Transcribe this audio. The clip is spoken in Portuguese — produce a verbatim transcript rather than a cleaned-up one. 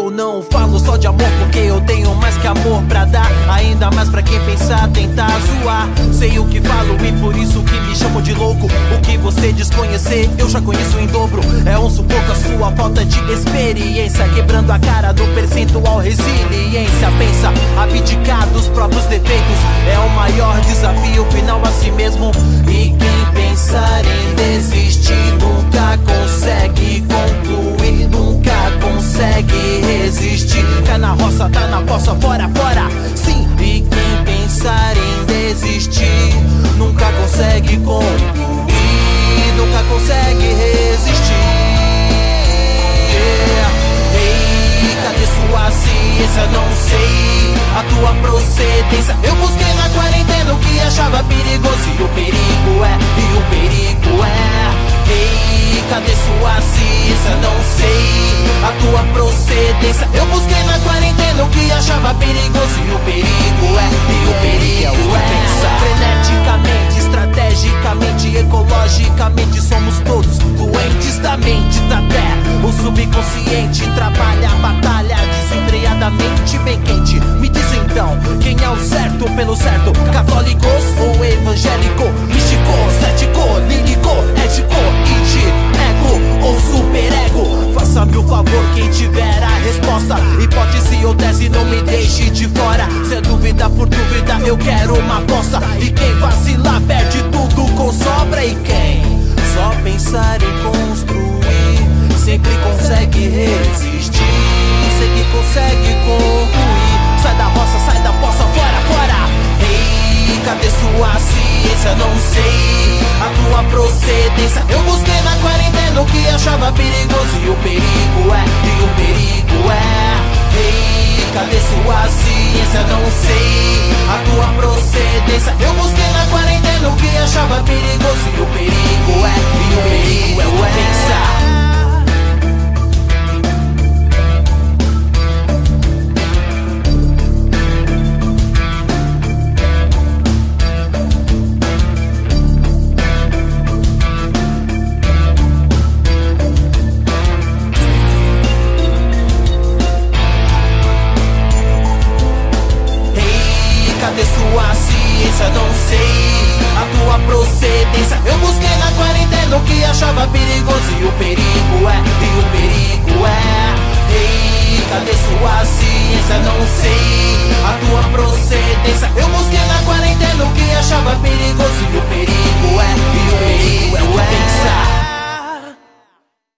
eu não falo só de amor, porque eu tenho mais que amor pra dar. Ainda mais pra quem pensar, tentar zoar. Sei o que falo e por isso que me chamam de louco. O que você desconhecer, eu já conheço em dobro. É um sufoco a sua falta de experiência, quebrando a cara do percentual resiliência. Pensa, abdicar dos próprios defeitos é o maior desafio final a si mesmo. E quem pensar em desistir nunca consegue concluir, nunca consegue resistir. Pé na roça, tá na poça, fora, fora, sim. E quem pensar em desistir nunca consegue concluir, nunca consegue resistir. Ei, cadê sua ciência? Não sei a tua procedência. Eu busquei na quarentena o que achava perigoso, e o perigo é, e o perigo é. Ei, cadê sua ciência? Não sei a tua procedência. Eu busquei na quarentena o que achava perigoso, e o perigo é, e o perigo é. Freneticamente, estrategicamente, ecologicamente, somos todos doentes da mente, da terra. O subconsciente trabalha a batalha desenfreadamente, bem quente. Me diz então, quem é o certo pelo certo? Católicos ou evangélico? Místico, cético, lírico, ético, id, ego ou superego? Faça-me o favor, quem tiver a resposta, hipótese ou tese, não me deixe de fora. Se é dúvida por dúvida, eu quero uma aposta. E quem vacilar perde tudo com sobra. E quem só pensar em construir sempre consegue resistir, sei que consegue concluir. Sai da roça, sai da poça, fora, fora. Ei, cadê sua ciência? Não sei a tua procedência. Eu busquei na quarentena o que achava perigoso, e o perigo é, e o perigo é. Ei, cadê sua ciência? Não sei a tua procedência. Eu busquei na quarentena o que achava perigoso, e o perigo é, e o perigo é o pensar. Cadê sua ciência? Não sei a tua procedência. Eu busquei na quarentena o que achava perigoso, e o perigo é, e o perigo é. Ei, cadê sua ciência? Não sei